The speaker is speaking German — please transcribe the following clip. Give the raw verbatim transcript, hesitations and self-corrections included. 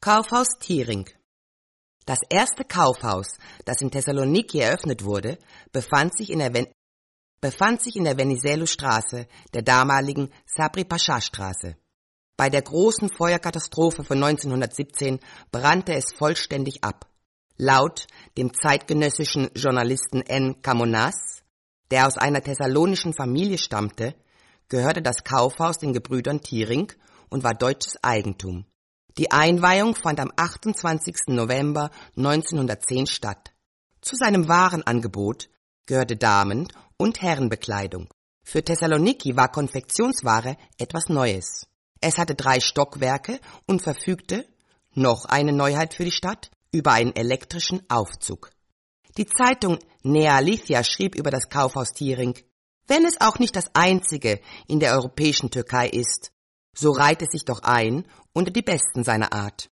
Kaufhaus Tiering. Das erste Kaufhaus, das in Thessaloniki eröffnet wurde, befand sich in der, Ven- befand sich in der Venizelos-Straße, der damaligen Sabri-Pascha-Straße. Bei der großen Feuerkatastrophe von neunzehnhundertsiebzehn brannte es vollständig ab. Laut dem zeitgenössischen Journalisten N. Kamonas, der aus einer thessalonischen Familie stammte, gehörte das Kaufhaus den Gebrüdern Tiering und war deutsches Eigentum. Die Einweihung fand am achtundzwanzigsten November neunzehnhundertzehn statt. Zu seinem Warenangebot gehörte Damen- und Herrenbekleidung. Für Thessaloniki war Konfektionsware etwas Neues. Es hatte drei Stockwerke und verfügte, noch eine Neuheit für die Stadt, über einen elektrischen Aufzug. Die Zeitung Nea Alethea schrieb über das Kaufhaus Tiering: Wenn es auch nicht das einzige in der europäischen Türkei ist, so reiht es sich doch ein unter die besten seiner Art.